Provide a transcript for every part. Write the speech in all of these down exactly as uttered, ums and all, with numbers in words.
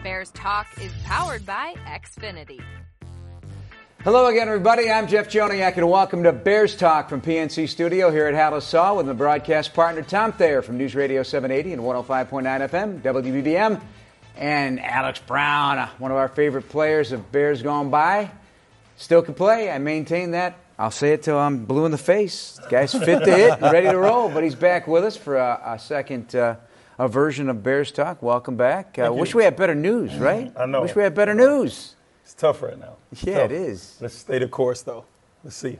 Bears Talk is powered by Xfinity. Hello again, everybody. I'm Jeff Joniak, and welcome to Bears Talk from P N C Studio here at Halisaw with my broadcast partner Tom Thayer from News Radio seven eighty and one oh five point nine F M, W B B M, and Alex Brown, one of our favorite players of Bears gone by. Still can play. I maintain that. I'll say it till I'm blue in the face. The guy's fit to hit and ready to roll, but he's back with us for a, a second uh, a version of Bears Talk. Welcome back. I uh, wish we had better news, right? I know. Wish we had better news. It's tough right now. It's yeah, tough. it is. Let's stay the course, though. Let's see.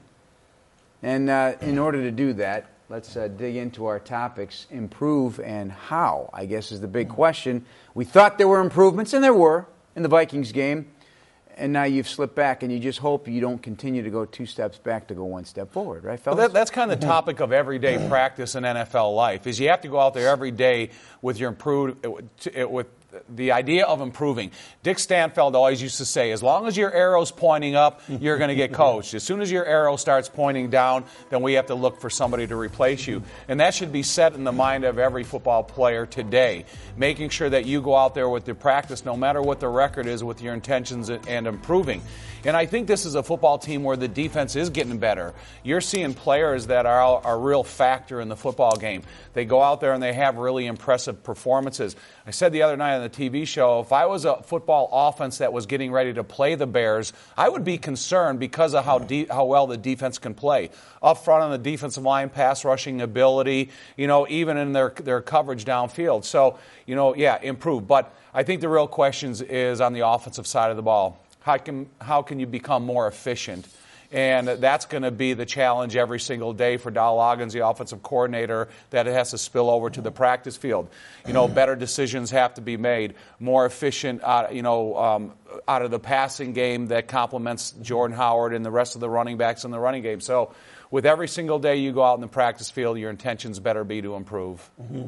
And uh, in order to do that, let's uh, dig into our topics. Improve and how, I guess, is the big question. We thought there were improvements, and there were, in the Vikings game. And now you've slipped back, and you just hope you don't continue to go two steps back to go one step forward, right, fellas? Well, that, that's kind of the topic of everyday practice in N F L life, is you have to go out there every day with your improved, with the idea of improving. Dick Stanfeld always used to say, as long as your arrow's pointing up, you're going to get coached. As soon as your arrow starts pointing down, then we have to look for somebody to replace you. And that should be set in the mind of every football player today, making sure that you go out there with your practice, no matter what the record is, with your intentions and improving. And I think this is a football team where the defense is getting better. You're seeing players that are a real factor in the football game. They go out there and they have really impressive performances. I said the other night on the T V show, if I was a football offense that was getting ready to play the Bears, I would be concerned because of how de- how well the defense can play. Up front on the defensive line, pass rushing ability, you know, even in their their coverage downfield. So, you know, yeah, improve. But I think the real question is on the offensive side of the ball. How can how can you become more efficient? And that's going to be the challenge every single day for Dowell Loggins, the offensive coordinator, that it has to spill over to the practice field. You know, better decisions have to be made, more efficient, uh, you know, um, out of the passing game that complements Jordan Howard and the rest of the running backs in the running game. So with every single day you go out in the practice field, your intentions better be to improve. Mm-hmm.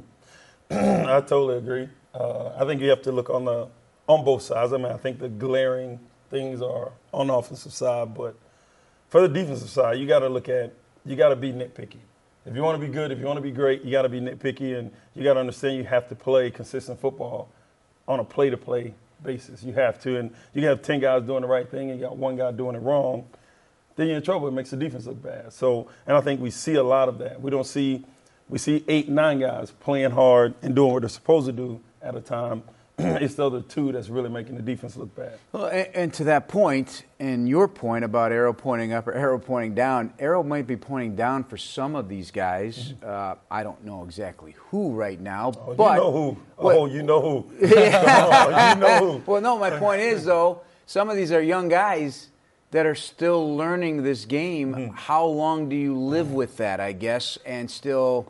I totally agree. Uh, I think you have to look on the on both sides. I mean, I think the glaring things are on the offensive side, but for the defensive side, you got to look at, you got to be nitpicky. If you want to be good, if you want to be great, you got to be nitpicky, and you got to understand you have to play consistent football on a play-to-play basis. You have to, and you have ten guys doing the right thing and you got one guy doing it wrong, then you're in trouble. It makes the defense look bad. So, and I think we see a lot of that. We don't see, we see eight, nine guys playing hard and doing what they're supposed to do at a time. It's the other two that's really making the defense look bad. Well, and, and to that point, and your point about arrow pointing up or arrow pointing down, arrow might be pointing down for some of these guys. Mm-hmm. Uh, I don't know exactly who right now, oh, but you know who. What, oh, you know who. oh, you know who. Well, no, my point is though, some of these are young guys that are still learning this game. Mm-hmm. How long do you live with that, I guess, and still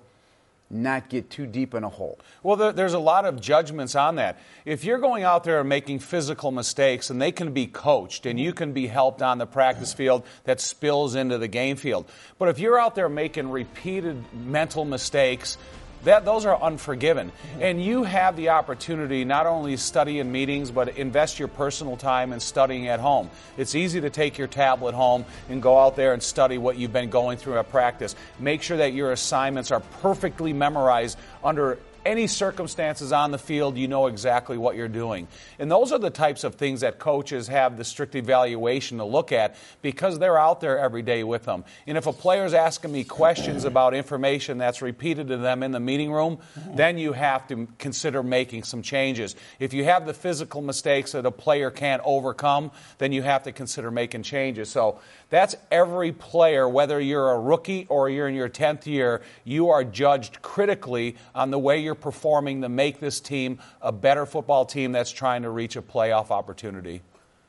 not get too deep in a hole? Well, there, there's a lot of judgments on that. If you're going out there and making physical mistakes, and they can be coached, and you can be helped on the practice field, that spills into the game field. But if you're out there making repeated mental mistakes, that those are unforgiven. And you have the opportunity not only to study in meetings, but invest your personal time in studying at home. It's easy to take your tablet home and go out there and study what you've been going through at practice. Make sure that your assignments are perfectly memorized under any circumstances on the field. You know exactly what you're doing. And those are the types of things that coaches have the strict evaluation to look at because they're out there every day with them. And if a player's asking me questions about information that's repeated to them in the meeting room, then you have to consider making some changes. If you have the physical mistakes that a player can't overcome, then you have to consider making changes. So that's every player, whether you're a rookie or you're in your tenth year, you are judged critically on the way you're performing to make this team a better football team that's trying to reach a playoff opportunity.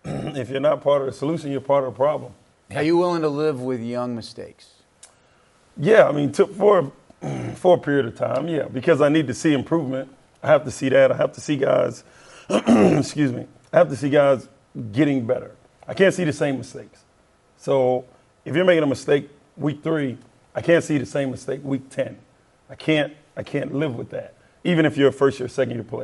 If you're not part of the solution, you're part of the problem. Are you willing to live with young mistakes? Yeah, I mean, to, for, for a period of time, yeah, because I need to see improvement. I have to see that. I have to see guys, excuse me, I have to see guys getting better. I can't see the same mistakes. So if you're making a mistake week three, I can't see the same mistake week ten. I can't I can't live with that, even if you're a first-year, second-year player.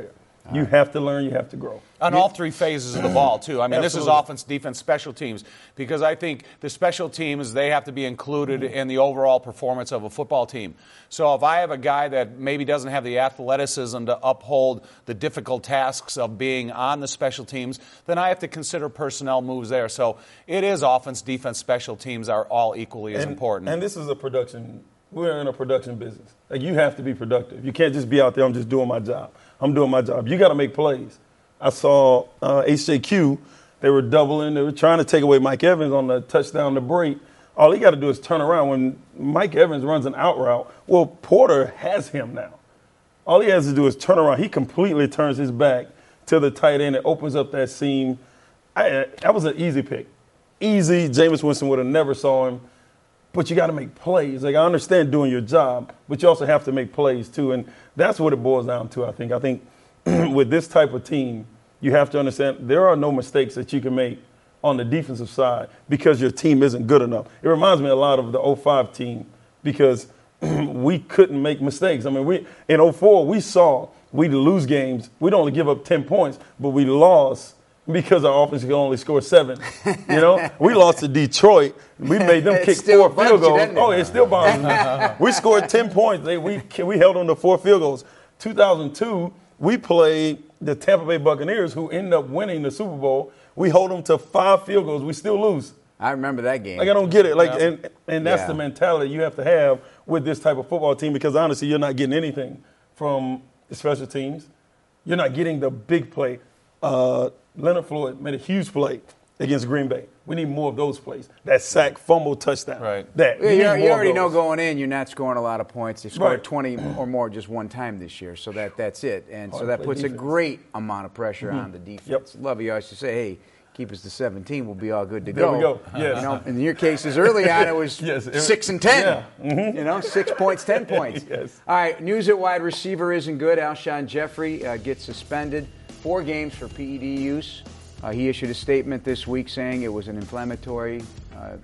All you right. have to learn. You have to grow. On all three phases of the ball, too. I mean, Absolutely. This is offense, defense, special teams, because I think the special teams, they have to be included mm-hmm. in the overall performance of a football team. So if I have a guy that maybe doesn't have the athleticism to uphold the difficult tasks of being on the special teams, then I have to consider personnel moves there. So it is offense, defense, special teams are all equally as and, important. And this is a production. We're in a production business. Like, you have to be productive. You can't just be out there, I'm just doing my job. I'm doing my job. You got to make plays. I saw uh, H J Q. They were doubling. They were trying to take away Mike Evans on the touchdown to break. All he got to do is turn around. When Mike Evans runs an out route, well, Porter has him now. All he has to do is turn around. He completely turns his back to the tight end. It opens up that seam. I, that was an easy pick. Easy. Jameis Winston would have never saw him. But you got to make plays. Like, I understand doing your job, but you also have to make plays too. And that's what it boils down to, I think. I think with this type of team, you have to understand there are no mistakes that you can make on the defensive side because your team isn't good enough. It reminds me a lot of the oh five team because we couldn't make mistakes. I mean, we in oh four, we saw we'd lose games. We'd only give up ten points, but we lost because our offense could only score seven. You know, we lost to Detroit. We made them kick four field goals. It, oh, it still bothers me. We scored ten points. They, we we held on to four field goals. two thousand two, we played the Tampa Bay Buccaneers, who ended up winning the Super Bowl. We hold them to five field goals. We still lose. I remember that game. Like, I don't get it. Like, yeah. and and that's yeah. the mentality you have to have with this type of football team because honestly, you're not getting anything from the special teams. You're not getting the big play. Uh, Leonard Floyd made a huge play against Green Bay. We need more of those plays. That sack, fumble, touchdown. Right. That. Yeah, you, you already know going in you're not scoring a lot of points. You scored right. twenty or more just one time this year, so that that's it. And Hard so that puts defense. a great amount of pressure mm-hmm. on the defense. Yep. Lovey always to say, hey, keep us to seventeen, we'll be all good to there go. There we go. Yes. You know, in your cases early on, it was yes, it, six and ten. Yeah. Mm-hmm. You know, six points, ten points. Yes. All right, news at wide receiver isn't good. Alshon Jeffrey uh, gets suspended four games for P E D use. Uh, he issued a statement this week saying it was an inflammatory uh,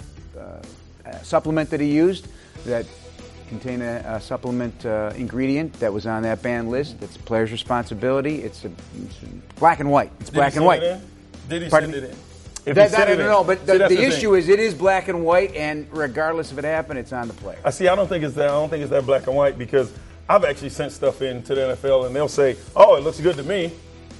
uh, supplement that he used that contained a, a supplement uh, ingredient that was on that banned list. It's a player's responsibility. It's, a, it's a black and white. It's Did black he and white. It in? Did he Pardon? send it in? If that, he that, sent I it don't in. know, but the, see, the the issue thing. is it is black and white, and regardless if it happened, it's on the player. I see. I don't think it's that. I don't think it's that black and white because I've actually sent stuff in to the N F L, and they'll say, "Oh, it looks good to me,"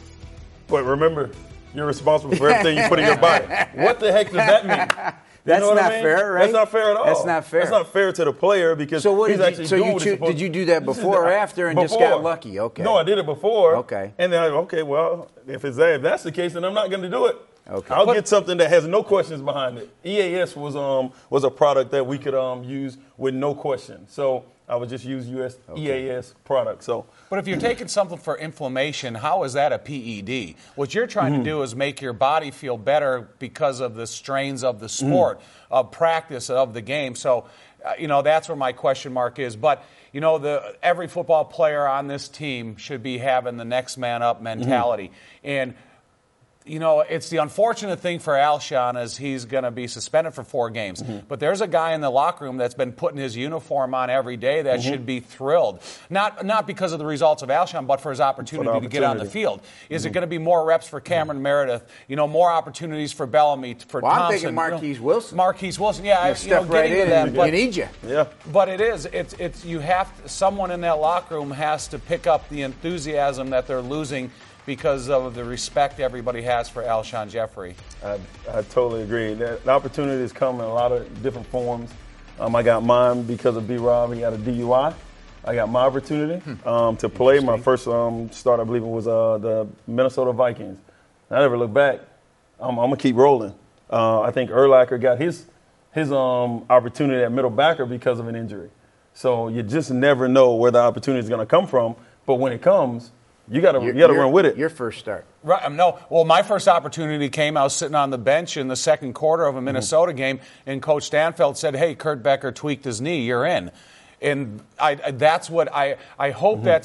but remember, you're responsible for everything you put in your body. What the heck does that mean? You That's know what not I mean? fair, right? That's not fair at all. That's not fair. That's not fair to the plair because so what he's did actually you, so doing you what choo- he's supposed did you do that before or after and before. just got lucky? Okay. No, I did it before. Okay. And then I, okay, well, if it's that, if that's the case, then I'm not going to do it. Okay. I'll But- get something that has no questions behind it. E A S was um was a product that we could um use with no question. So I would just use U S okay. E A S product. So. But if you're taking something for inflammation, how is that a P E D? What you're trying mm-hmm. to do is make your body feel better because of the strains of the sport, mm-hmm. of practice, of the game. So, uh, you know, that's where my question mark is. But, you know, the every football player on this team should be having the next man up mentality. Mm-hmm. And you know, it's the unfortunate thing for Alshon is he's going to be suspended for four games. Mm-hmm. But there's a guy in the locker room that's been putting his uniform on every day that mm-hmm. should be thrilled. Not not because of the results of Alshon, but for his opportunity, for opportunity. to get on the field. Is mm-hmm. it going to be more reps for Cameron mm-hmm. Meredith? You know, more opportunities for Bellamy, for well, Thompson? I'm thinking Marquise you know, Wilson. Marquise Wilson, yeah. You I, step you know, right in. That, but, we need you. Yeah. But it is. It's it's you have to, someone in that locker room has to pick up the enthusiasm that they're losing because of the respect everybody has for Alshon Jeffrey. I, I totally agree. The, the opportunities come in a lot of different forms. Um, I got mine because of B-Rob. He had a D U I. I got my opportunity um, to play. My first um, start, I believe it was uh, the Minnesota Vikings. I never looked back. I'm, I'm going to keep rolling. Uh, I think Urlacher got his his um, opportunity at middle backer because of an injury. So you just never know where the opportunity is going to come from. But when it comes, You got to you got to run with it. Your first start. Right. Um, no. Well, my first opportunity came. I was sitting on the bench in the second quarter of a Minnesota mm-hmm. game, and Coach Stanfeld said, "Hey, Kurt Becker tweaked his knee. You're in." And I, I, that's what I I hope mm-hmm. that's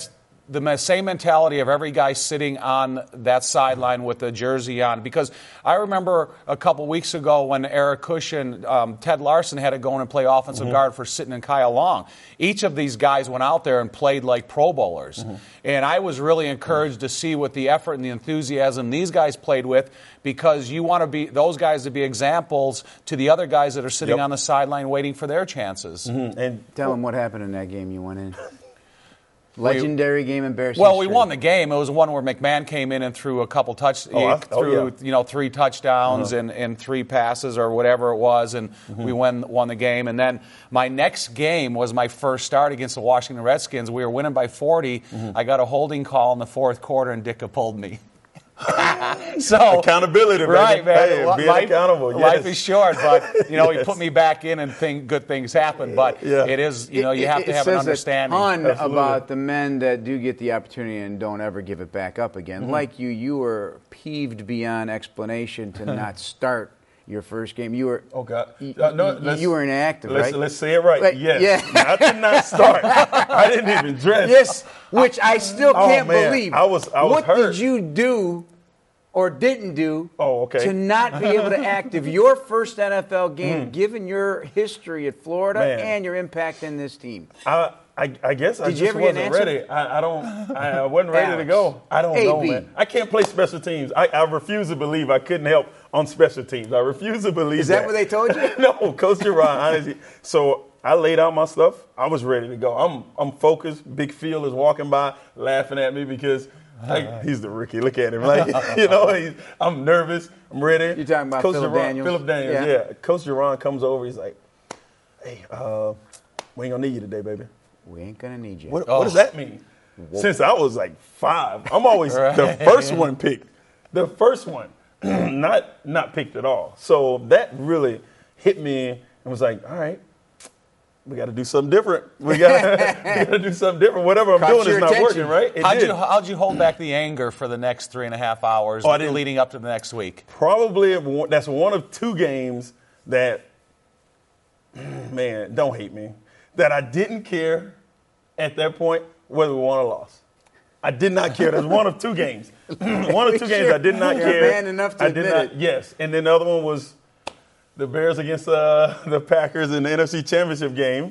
the same mentality of every guy sitting on that sideline with the jersey on. Because I remember a couple weeks ago when Eric Cush and um, Ted Larson had to go in and play offensive mm-hmm. guard for Sitton and Kyle Long. Each of these guys went out there and played like Pro Bowlers. Mm-hmm. And I was really encouraged to see what the effort and the enthusiasm these guys played with, because you want to be those guys to be examples to the other guys that are sitting yep. on the sideline waiting for their chances. Mm-hmm. And tell them what happened in that game you went in. Legendary game in Bears Well, history. we won the game. It was one where McMahon came in and threw a couple touch, oh, I, threw oh, yeah. you know three touchdowns uh-huh. and, and three passes or whatever it was, and mm-hmm. we won won the game. And then my next game was my first start against the Washington Redskins. We were winning by forty. Mm-hmm. I got a holding call in the fourth quarter, and Ditka pulled me. So accountability, right, man. Hey, being life, accountable. Yes. Life is short, but you know yes. he put me back in, and thing, good things happen. But yeah. it is, you know, you have it, to it have says an understanding. A ton Absolutely. about the men that do get the opportunity and don't ever give it back up again. Mm-hmm. Like you, you were peeved beyond explanation to not start your first game. You were oh God, you, uh, no, you, you were inactive, let's, right? Let's say it right. Like, yes, yeah. I did not start. I didn't even dress. Yes, which I still Oh, can't man. believe. I was, I was what hurt. did you do or didn't do oh, okay. to not be able to active your first N F L game, mm. given your history at Florida Man. and your impact in this team? I, I, I guess I Did you just ever get an wasn't answer? ready. I, I don't. I, I wasn't ready Alex. to go. I don't A know, B. man. I can't play special teams. I, I refuse to believe I couldn't help on special teams. I refuse to believe. Is that what they told you? No, Coach Geron, honestly. So I laid out my stuff. I was ready to go. I'm I'm focused. Big Phil is walking by, laughing at me because. Like, he's the rookie. Look at him. Like, you know, he's, I'm nervous. I'm ready. You're talking about Coach Philip Geron, Daniels? Philip Daniels, Yeah. yeah. Coach Geron comes over. He's like, hey, uh, we ain't going to need you today, baby. We ain't going to need you. What, Oh. what does that mean? Whoa. Since I was like five, I'm always Right. the first one picked. The first one, not not picked at all. So that really hit me and was like, all right, we got to do something different. We got to do something different. Whatever I'm Caught doing your is not attention. working, right? It How'd did. you, how'd you hold back the anger for the next three and a half hours Oh, I didn't- leading up to the next week? Probably one- that's one of two games that, man, don't hate me, that I didn't care at that point whether we won or lost. I did not care. That's one of two games. One of two games I did not You're care. man enough to I did admit not. it. Yes, and then the other one was the Bears against uh, the Packers in the N F C Championship game,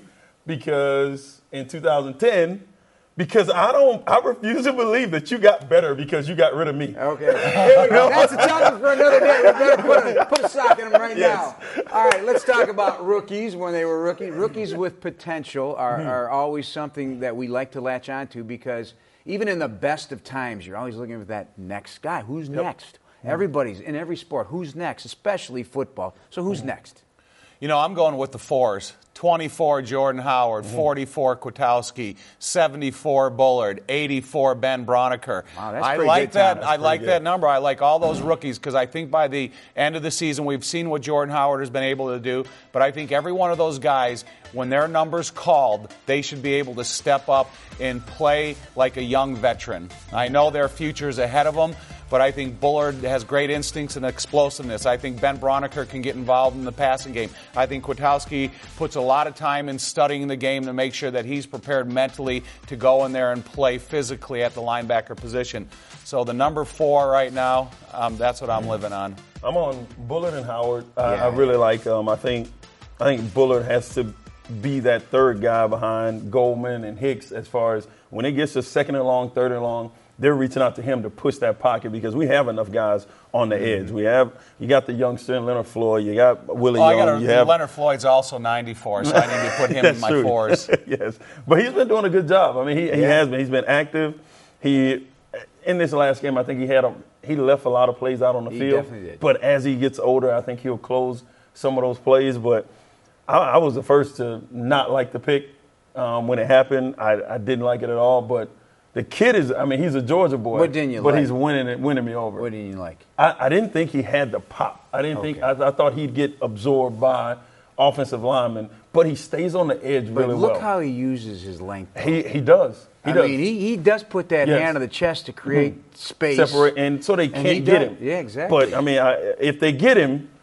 because in two thousand ten. Because I don't, I refuse to believe that you got better because you got rid of me. Okay. Here we go. That's a topic for another day. We better put a, put a sock in them right Yes. now. All right, let's talk about rookies when they were rookies. Rookies with potential are, Mm-hmm. are always something that we like to latch onto, because even in the best of times, you're always looking for that next guy. Who's Yep. next? Everybody's in every sport. Who's next? Especially football. So who's Mm-hmm. next? You know, I'm going with the fours. twenty-four Jordan Howard, Mm-hmm. forty-four Kwiatkowski, seventy-four Bullard, eighty-four Ben Broniker. Wow, that's I pretty like good, Tom. that. That's I pretty like good. that number. I like all those rookies, because I think by the end of the season we've seen what Jordan Howard has been able to do. But I think every one of those guys, when their number's called, they should be able to step up and play like a young veteran. I know their future's ahead of them, but I think Bullard has great instincts and explosiveness. I think Ben Broniker can get involved in the passing game. I think Kwiatkowski puts a lot of time in studying the game to make sure that he's prepared mentally to go in there and play physically at the linebacker position. So the number four right now, um, that's what I'm living on. I'm on Bullard and Howard. I, Yeah. I really like them. I think I think Bullard has to be that third guy behind Goldman and Hicks, as far as when it gets to second and long, third and long, they're reaching out to him to push that pocket, because we have enough guys on the edge. We have you got the youngster in Leonard Floyd, you got Willie Oh, I Young, got you have Leonard Floyd's also ninety-four, so I need to put him in That's my true. fours. Yes, but he's been doing a good job. I mean, he, he Yeah. has been. He's been active. He in this last game, I think he had a he left a lot of plays out on the He field. definitely did. But as he gets older, I think he'll close some of those plays. But I, I was the first to not like the pick um, when it happened. I, I didn't like it at all. But the kid is, I mean, he's a Georgia boy. What didn't you But like? he's winning it, winning me over. What do you like? I, I didn't think he had the pop. I didn't think. Okay. I, I thought he'd get absorbed by offensive linemen, but he stays on the edge But really look well. how he uses his length. he he does. He I does. mean, he, he does put that Yes. hand on the chest to create space. Separate, and so they And can't he get does. him. Yeah, exactly. But I mean, I, if they get him,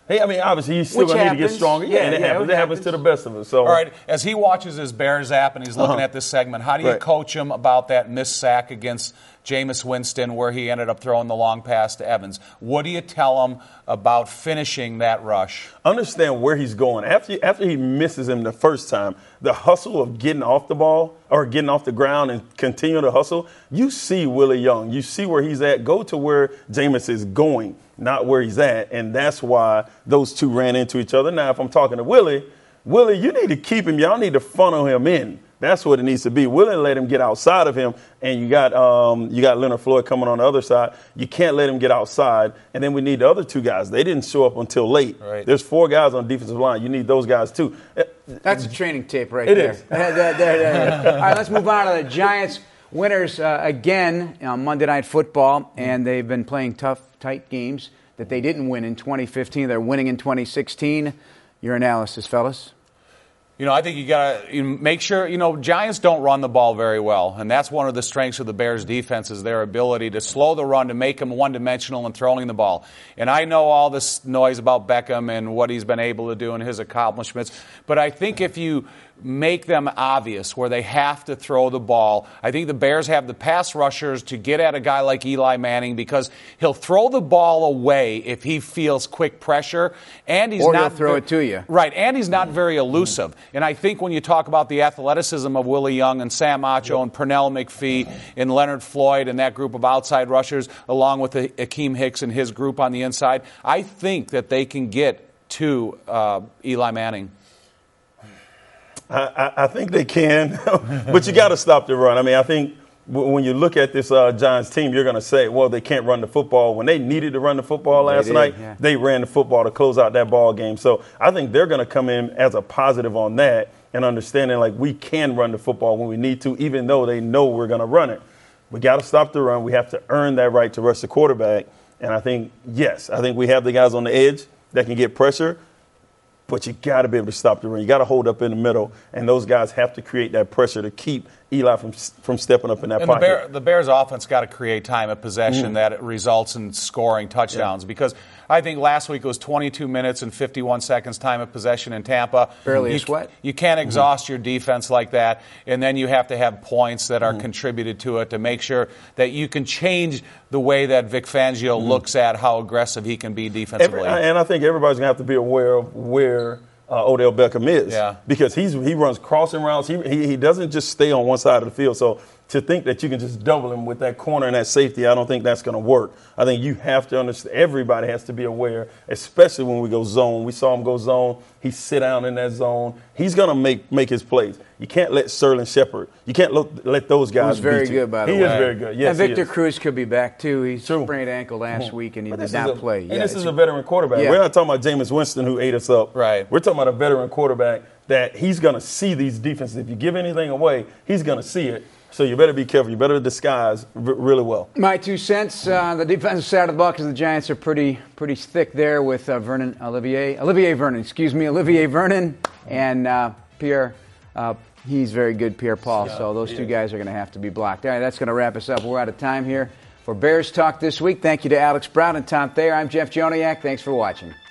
Hey, I mean, obviously, he's still Which going to need to get happens. stronger. Yeah, Yeah, and it yeah, happens. it It happens happens. to the best of us. So, All right, as he watches his Bears app and he's looking Uh-huh. at this segment, how do you Right. coach him about that missed sack against Jameis Winston where he ended up throwing the long pass to Evans? What do you tell him about finishing that rush? understand where he's going. After after he misses him the first time, the hustle of getting off the ball or getting off the ground and continue to hustle, you see Willie Young. You see where he's at. Go to where Jameis is going, not where he's at. And that's why those two ran into each other. Now, if I'm talking to Willie, Willie, you need to keep him. Y'all need to funnel him in. That's what it needs to be. Willie let him get outside of him, and you got um, you got Leonard Floyd coming on the other side. You can't let him get outside. And then we need the other two guys. They didn't show up until late. Right. There's four guys on the defensive line. You need those guys too. That's a training tape right It there. is. There, there, there, there. All right, let's move on to the Giants. Winners uh, again on Monday Night Football, and they've been playing tough, tight games that they didn't win in twenty fifteen. They're winning in twenty sixteen. Your analysis, fellas? You know, I think you got to make sure, you know, Giants don't run the ball very well. And that's one of the strengths of the Bears defense is their ability to slow the run, to make them one-dimensional and throwing the ball. And I know all this noise about Beckham and what he's been able to do and his accomplishments. But I think if you make them obvious where they have to throw the ball, I think the Bears have the pass rushers to get at a guy like Eli Manning because he'll throw the ball away if he feels quick pressure. And he's Or not he'll throw it to you. Right, and he's not very elusive. And I think when you talk about the athleticism of Willie Young and Sam Acho and Pernell McPhee and Leonard Floyd and that group of outside rushers, along with Akeem Hicks and his group on the inside, I think that they can get to uh, Eli Manning. I, I think they can, but you got to stop the run. I mean, I think w- when you look at this uh, Giants team, you're going to say, well, they can't run the football. When they needed to run the football last did, night, yeah. they ran the football to close out that ball game. So I think they're going to come in as a positive on that and understanding like we can run the football when we need to, even though they know we're going to run it. We got to stop the run. We have to earn that right to rush the quarterback. And I think, yes, I think we have the guys on the edge that can get pressure. But you got to be able to stop the run. You got to hold up in the middle, and those guys have to create that pressure to keep Eli from from stepping up in that And the, pocket. Bear, the Bears' offense got to create time of possession Mm. that results in scoring touchdowns. Yeah. Because I think last week it was twenty-two minutes and fifty-one seconds time of possession in Tampa. Barely you, a sweat. You can't exhaust mm-hmm. your defense like that, and then you have to have points that are Mm. contributed to it to make sure that you can change the way that Vic Fangio mm. looks at how aggressive he can be defensively. Every, and I think everybody's going to have to be aware of where Uh, Odell Beckham is, yeah. because he's he runs crossing routes. He, he he doesn't just stay on one side of the field. So to think that you can just double him with that corner and that safety, I don't think that's going to work. I think you have to understand. Everybody has to be aware, especially when we go zone. We saw him go zone. He sit down in that zone. He's going to make make his plays. You can't let Sterling Shepard. You can't let, let those guys. Who's very beat you. good, by the he way. He is very good. Yes, and Victor he is. Cruz could be back too. He True. sprained ankle last mm-hmm. week and he But did this not is a, play. And yeah, this is a veteran quarterback. Yeah. We're not talking about Jameis Winston who ate us up. Right. We're talking about a veteran quarterback that he's going to see these defenses. If you give anything away, he's going to see it. So you better be careful. You better disguise r- really well. My two cents on uh, the defensive side of the ball, because the Giants are pretty pretty thick there with uh, Vernon Olivier. Olivier Vernon, excuse me. Olivier Vernon and uh, Pierre. Uh, he's very good, Pierre Paul. Yeah, so those two is. guys are going to have to be blocked. All right, that's going to wrap us up. We're out of time here for Bears Talk this week. Thank you to Alex Brown and Tom Thayer. I'm Jeff Joniak. Thanks for watching.